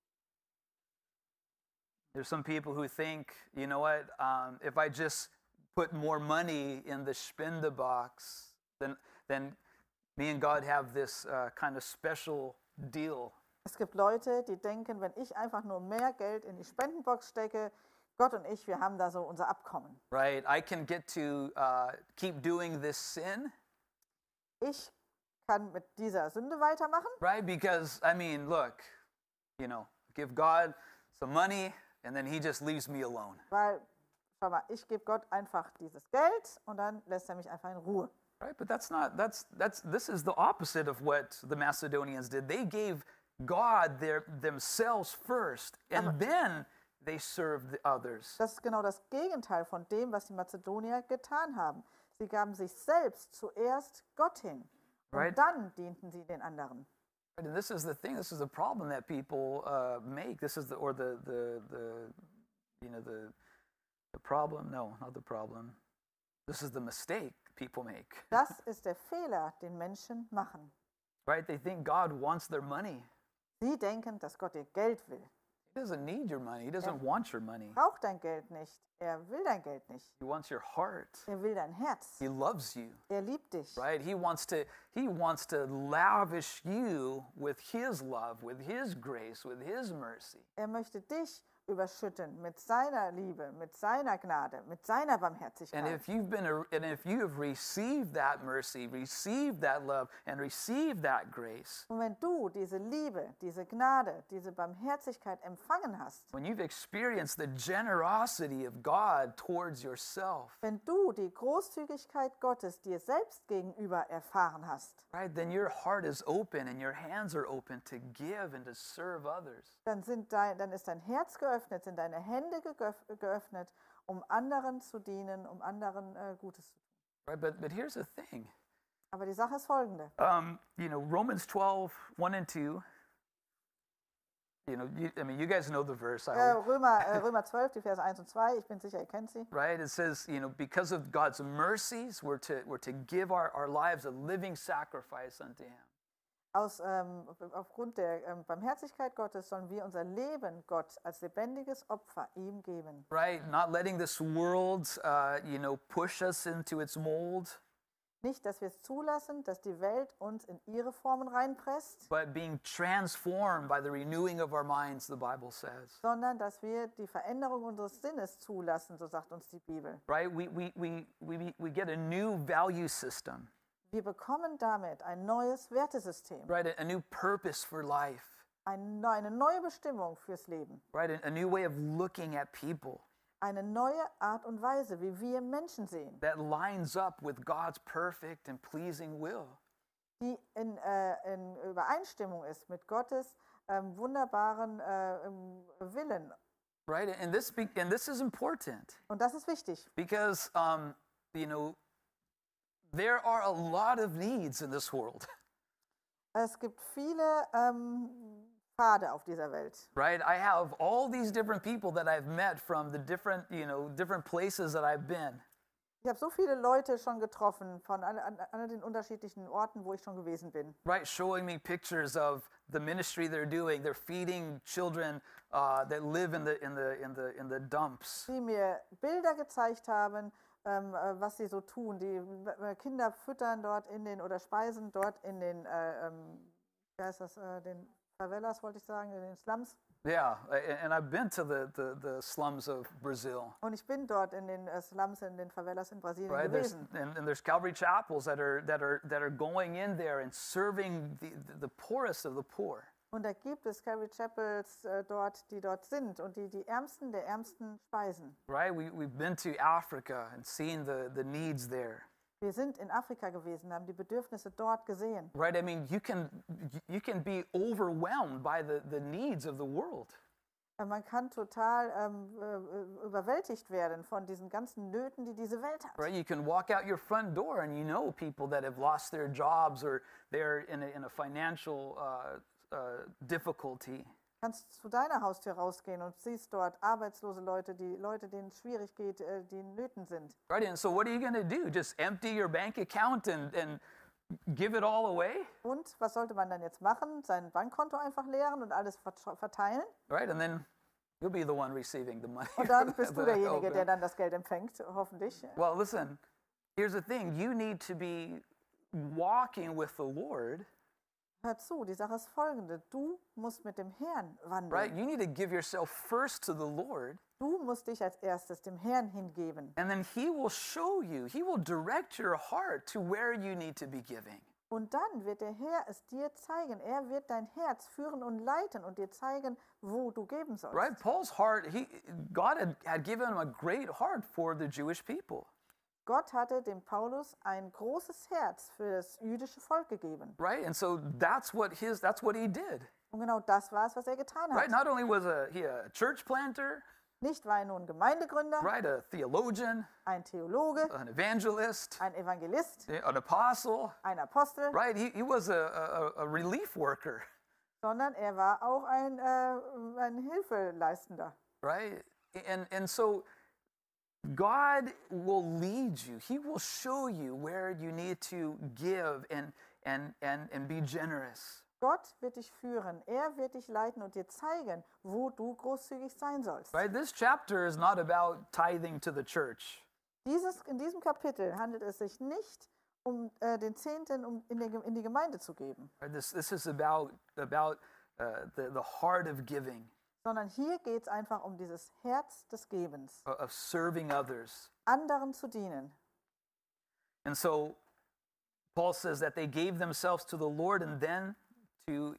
There's some people who think, you know what, if I just put more money in the Spendebox, then me and God have this kind of special deal. Es gibt Leute, die denken, wenn ich einfach nur mehr Geld in die Spendenbox stecke, Gott und ich, wir haben da so unser Abkommen. Right? I can get to keep doing this sin, Ich kann mit dieser Sünde weitermachen, right? Because, I mean, look, give God some money and then he just leaves me alone. weil, schau mal, ich gebe Gott einfach dieses Geld und dann lässt er mich einfach in Ruhe. Right? But this is the opposite of what the Macedonians did. They gave God themselves first and then they served the others. Das ist genau das Gegenteil von dem, was die Mazedonier getan haben. Sie gaben sich selbst zuerst Gott hin und Right. dann dienten sie den anderen. Right, and this is the thing. This is the problem that people make. This is the problem. No, not the problem. This is the mistake people make. Das ist der Fehler, den Menschen machen. Right? They think God wants their money. Sie denken, dass Gott ihr Geld will. He doesn't need your money. He doesn't want your money. Braucht dein Geld nicht. Er will dein Geld nicht. He wants your heart. Er will dein Herz. He loves you. Er liebt dich. Right? He wants to lavish you with his love, with his grace, with his mercy. Er möchte dich überschütten mit seiner Liebe, mit seiner Gnade, mit seiner And Barmherzigkeit. if you have received that mercy, received that love, and received that grace, Und wenn du diese Liebe, diese Gnade, diese Barmherzigkeit empfangen hast, when you've experienced the generosity of God towards yourself, wenn du die Großzügigkeit Gottes dir selbst gegenüber erfahren hast, right, then your heart is open and your hands are open to give and to serve others. dann ist dein Herz geöffnet, sind deine Hände geöffnet, um anderen zu dienen, um anderen Gutes zu tun. Right? But here's the thing. Aber die Sache ist folgende. Romans 12, 1 and 2. You guys know the verse. Römer 12, die Verse 1 und 2, ich bin sicher, ihr kennt sie. Right? It says, because of God's mercies, we're to give our lives a living sacrifice unto him. Aufgrund der Barmherzigkeit Gottes sollen wir unser Leben Gott als lebendiges Opfer ihm geben. Right? Not letting this world, push us into its mold, Nicht, dass wir es zulassen, dass die Welt uns in ihre Formen reinpresst, but being transformed by the renewing of our minds, the Bible says. sondern dass wir die Veränderung unseres Sinnes zulassen, so sagt uns die Bibel. Right? We get a new value system, Wir bekommen damit ein neues Wertesystem, right? A new purpose for life, eine neue Bestimmung fürs Leben, right? A new way of looking at people eine neue Art und Weise, wie wir Menschen sehen, that lines up with God's perfect and pleasing will. die in Übereinstimmung ist mit Gottes wunderbaren Willen. Right? And this is important Und das ist wichtig, because, there are a lot of needs in this world, es gibt viele Pfade auf dieser Welt. right? I have all these different people that I've met from the different places that I've been, Ich habe so viele Leute schon getroffen von an den unterschiedlichen Orten, wo ich schon gewesen bin. right? Showing me pictures of the ministry they're doing. They're feeding children that live in the dumps, Die mir Bilder gezeigt haben, was sie so tun. Die Kinder füttern dort oder speisen dort in den, wie heißt das, den Favelas wollte ich sagen, in den Slums. Yeah, and I've been to the slums of Brazil, Und ich bin dort in den Slums, in den Favelas in Brasilien right? gewesen. And there's Calvary chapels that are going in there and serving the poorest of the poor. Und da gibt es Calvary Chapels dort, die dort sind und die Ärmsten der Ärmsten speisen. Right? We've been to Africa and seen the needs there. Wir sind in Afrika gewesen, haben die Bedürfnisse dort gesehen. Right? I mean, you can be overwhelmed by the needs of the world. Man kann total überwältigt werden von diesen ganzen Nöten, die diese Welt hat. Right? You can walk out your front door and you know people that have lost their jobs or they're in a financial difficulty. Kannst zu deiner Haustür rausgehen und siehst dort arbeitslose Leute, denen es schwierig geht, die in Nöten sind. Right? And so what are you going to do? Just empty your bank account and give it all away? Und was sollte man dann jetzt machen? Sein Bankkonto einfach leeren und alles verteilen? Right? And then you'll be the one receiving the money. Und dann bist du The derjenige, help. der dann das Geld empfängt, hoffentlich. Well, listen, here's the thing. You need to be walking with the Lord, Hör zu, die Sache ist folgende. Du musst mit dem Herrn right? wandeln. You need to give yourself first to the Lord, Du musst dich als erstes dem Herrn hingeben. and then He will show you, He will direct your heart to where you need to be giving. Und dann wird der Herr es dir zeigen. Er wird dein Herz führen und leiten und dir zeigen, wo du geben sollst. Right? Paul's heart, God had given him a great heart for the Jewish people. Gott hatte dem Paulus ein großes Herz für das jüdische Volk gegeben. Right? And so that's what he did. Und genau das war es, was er getan Right? hat. Not only was he a church planter, Nicht war er nun Gemeindegründer, right? A theologian, ein Theologe, an evangelist, ein Evangelist, an apostle, ein Apostel, right? He was a relief worker, sondern er war auch ein Hilfeleistender. right? And so God will lead you. He will show you where you need to give and be generous. Gott wird dich führen, er wird dich leiten und dir zeigen, wo du großzügig sein sollst. Right? This chapter is not about tithing to the church. In diesem Kapitel handelt es sich nicht um den Zehnten in die Gemeinde zu geben, Right? This is about the heart of giving, sondern hier geht es einfach um dieses Herz des Gebens, of serving others. anderen zu dienen. And so Paul says that they gave themselves to the Lord and then to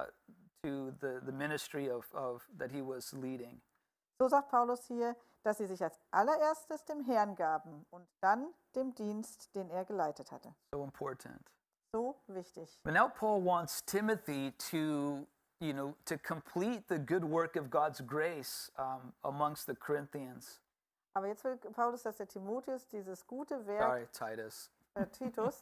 the ministry of that he was leading. So sagt Paulus hier, dass sie sich als allererstes dem Herrn gaben und dann dem Dienst, den er geleitet hatte. So important. So wichtig. But now Paul wants Timothy to complete the good work of God's grace amongst the Corinthians. Aber jetzt will Paulus, dass der Timotheus dieses gute Werk, Sorry, Titus. Titus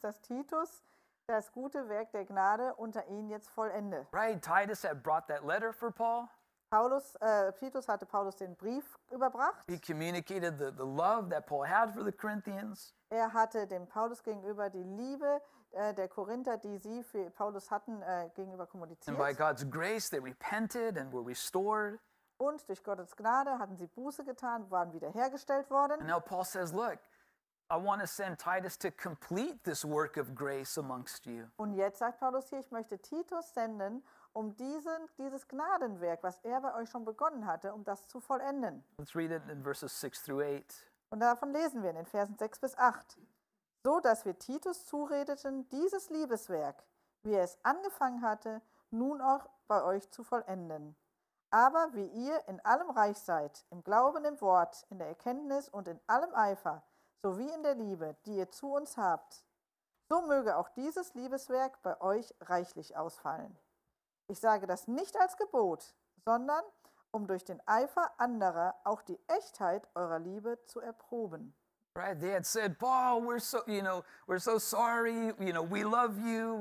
das gute Werk der Gnade unter ihnen jetzt vollende. Right, Titus had brought that letter for Paul. Titus hatte Paulus den Brief überbracht. He communicated the love that Paul had for the Corinthians. Er hatte dem Paulus gegenüber die Liebe der Korinther, die sie für Paulus hatten, gegenüber kommuniziert. And by God's grace, they repented and were restored. Und durch Gottes Gnade hatten sie Buße getan, waren wiederhergestellt worden. And now Paul says, look, I want to send Titus to complete this work of grace amongst you. Und jetzt sagt Paulus hier, ich möchte Titus senden, um dieses Gnadenwerk, was er bei euch schon begonnen hatte, um das zu vollenden. Let's read it in verses 6 through 8. Und davon lesen wir in den Versen 6 bis 8. So, dass wir Titus zuredeten, dieses Liebeswerk, wie er es angefangen hatte, nun auch bei euch zu vollenden. Aber wie ihr in allem reich seid, im Glauben, im Wort, in der Erkenntnis und in allem Eifer, sowie in der Liebe, die ihr zu uns habt, so möge auch dieses Liebeswerk bei euch reichlich ausfallen. Ich sage das nicht als Gebot, sondern um durch den Eifer anderer auch die Echtheit eurer Liebe zu erproben. Right? They had said, Paul, we're so sorry. We love you.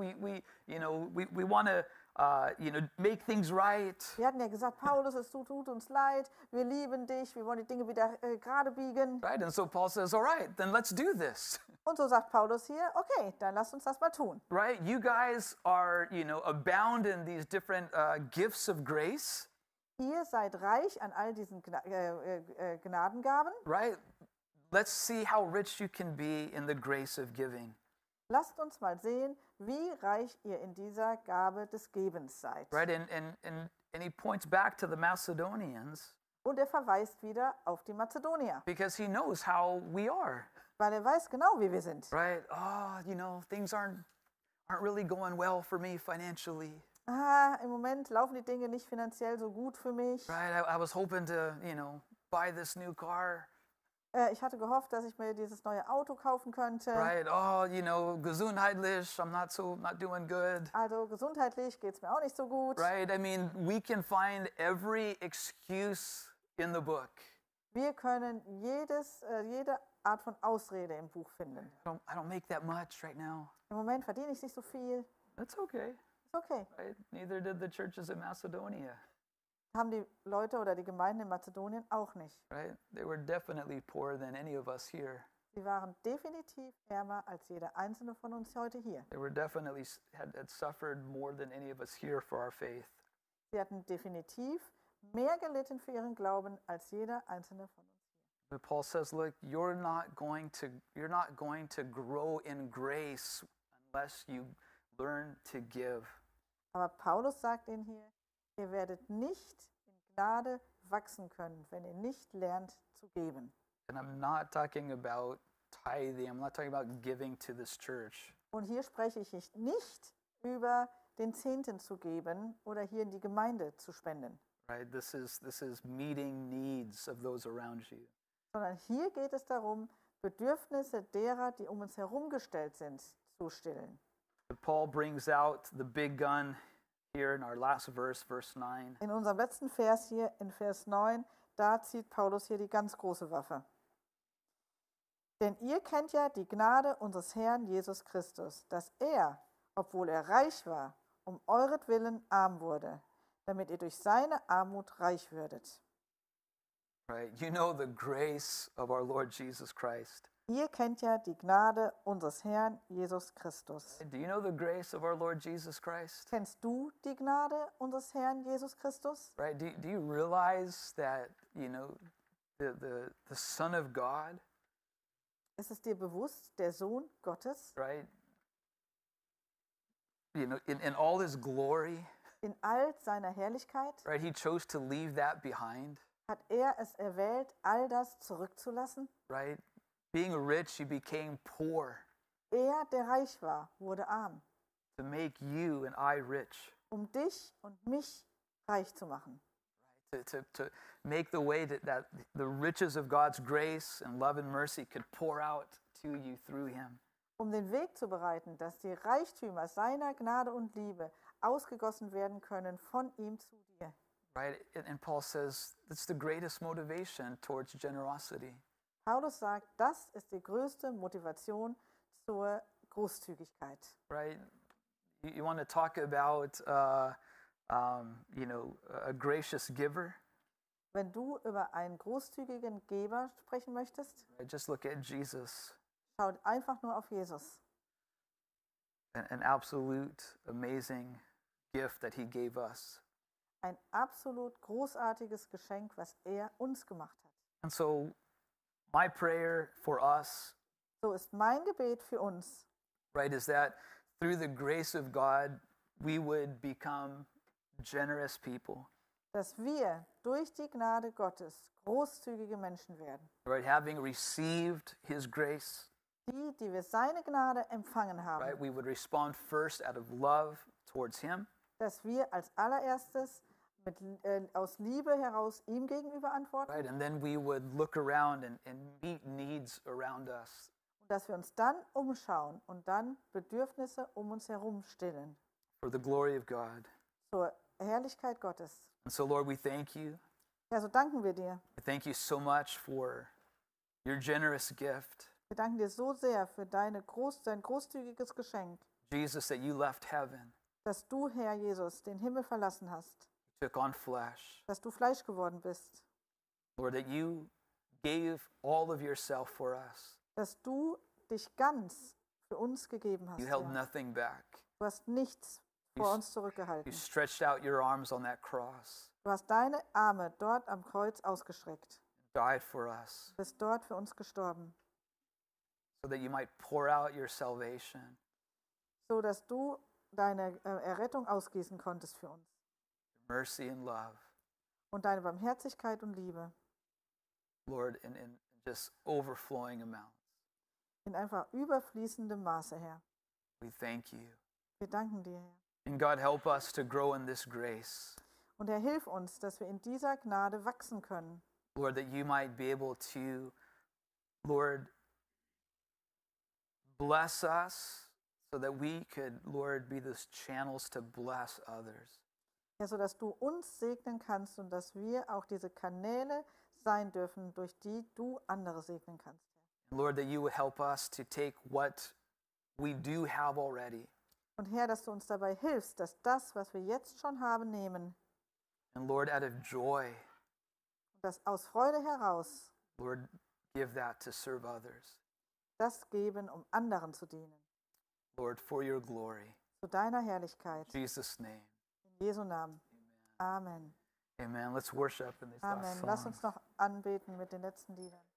We want to, make things right. Wir hatten ja gesagt, Paulus, es tut uns leid, wir lieben dich, wir wollen die Dinge wieder gerade biegen. Right? And so Paul says, all right, then let's do this. Und so sagt Paulus hier, okay, dann lasst uns das mal tun. Right? You guys are, abound in these different gifts of grace. Ihr seid reich an all diesen Gnadengaben. Right? Let's see how rich you can be in the grace of giving. Lasst uns mal sehen, wie reich ihr in dieser Gabe des Gebens seid. Right? And And he points back to the Macedonians Und er verweist wieder auf die Mazedonier, because he knows how we are, weil er weiß genau, wie wir sind. right? Oh, things aren't really going well for me financially, Im Moment laufen die Dinge nicht finanziell so gut für mich. right? I was hoping to, buy this new car, Ich hatte gehofft, dass ich mir dieses neue Auto kaufen könnte. right? Oh, gesundheitlich, I'm not doing good, Also gesundheitlich geht es mir auch nicht so gut. right? I mean, we can find every excuse in the book. Wir können jede Art von Ausrede im Buch finden. I don't make that much right now. Im Moment verdiene ich nicht so viel. That's okay, Ist okay. right? Neither did the churches in Macedonia, Haben die Leute oder die Gemeinden in Mazedonien auch nicht. right? They were definitely poorer than any of us here. Sie waren definitiv ärmer als jeder einzelne von uns heute hier. They were definitely had suffered more than any of us here for our faith. Sie hatten definitiv mehr gelitten für ihren Glauben als jeder einzelne von uns hier. But Paul says, look, you're not going to grow in grace unless you learn to give. Aber Paulus sagt ihnen hier, ihr werdet nicht in Gnade wachsen können, wenn ihr nicht lernt zu geben. And I'm not talking about tithing. I'm not talking about giving to this church. Und hier spreche ich nicht über den Zehnten zu geben oder hier in die Gemeinde zu spenden, Right? This is meeting needs of those around you. sondern hier geht es darum, Bedürfnisse derer, die um uns herum gestellt sind, zu stillen. But Paul brings out the big gun here in our last verse, verse 9. In unserem letzten Vers hier, in Vers 9, da zieht Paulus hier die ganz große Waffe. Denn ihr kennt ja die Gnade unseres Herrn Jesus Christus, dass er, obwohl er reich war, um euretwillen arm wurde, damit ihr durch seine Armut reich würdet. Right? You know the grace of our Lord Jesus Christ. Ihr kennt ja die Gnade unseres Herrn Jesus Christus. Do you know the grace of our Lord Jesus Christ? Kennst du die Gnade unseres Herrn Jesus Christus? Right? Do you realize that, the Son of God, Ist es dir bewusst, der Sohn Gottes, right? In all his glory, in all seiner Herrlichkeit, right? He chose to leave that behind, hat er es erwählt, all das zurückzulassen? right? Being rich, he became poor Er, der reich war, wurde arm, to make you and I rich, um dich und mich reich zu machen. to make the way that the riches of God's grace and love and mercy could pour out to you through him. Um den Weg zu bereiten, dass die Reichtümer seiner Gnade und Liebe ausgegossen werden können von ihm zu dir. Right? And Paul says that's the greatest motivation towards generosity. Paulus sagt, das ist die größte Motivation zur Großzügigkeit. Right? You want to talk about, a gracious giver? Wenn du über einen großzügigen Geber sprechen möchtest, Right? Just look at Jesus, schau einfach nur auf Jesus. an absolute amazing gift that he gave us. Ein absolut großartiges Geschenk, was er uns gemacht hat. And so my prayer for us, So ist mein Gebet für uns, right, is that through the grace of God, we would become generous people, dass wir durch die Gnade Gottes großzügige Menschen werden. right? Having received his grace, Die wir seine Gnade empfangen haben, right, we would respond first out of love towards him, dass wir als allererstes aus Liebe heraus ihm gegenüber antworten right? And then we would look around and meet needs around us, und dass wir uns dann umschauen und dann Bedürfnisse um uns herum stillen for the glory of God. zur Herrlichkeit Gottes. And so, Lord, we thank you. Ja, so danken wir dir. We thank you so much for your generous gift, Wir danken dir so sehr für dein großzügiges Geschenk, Jesus, that you left heaven, dass du, Herr Jesus, den Himmel verlassen hast, took on flesh. dass du Fleisch geworden bist, Lord, that you gave all of yourself for us. dass du dich ganz für uns gegeben hast. You held Herr. nothing back. Du hast nichts vor uns zurückgehalten. You stretched out your arms on that cross, Du hast deine Arme dort am Kreuz ausgestreckt, died for us, bist dort für uns gestorben, so that you might pour out your salvation, so dass du deine Errettung ausgießen konntest für uns. mercy and love, und deine Barmherzigkeit und Liebe Lord, in just overflowing amounts. in einfach überfließendem Maße, Herr. We thank you. Wir danken dir, Herr. And God, help us to grow in this grace. Und Herr, hilf uns, dass wir in dieser Gnade wachsen können. Lord, that you might be able to, Lord, bless us so that we could, Lord, be those channels to bless others. Ja, sodass du uns segnen kannst und dass wir auch diese Kanäle sein dürfen, durch die du andere segnen kannst. Lord, that you would help us to take what we do have already, Und Herr, dass du uns dabei hilfst, dass das, was wir jetzt schon haben, nehmen and Lord, out of joy, und das aus Freude heraus Lord, give that to serve others. das geben, um anderen zu dienen. Lord, for your glory. Zu deiner Herrlichkeit. In Jesus' name. In Jesu Namen. Amen. Amen. Let's worship in this last Amen. song. Lass uns noch anbeten mit den letzten Liedern.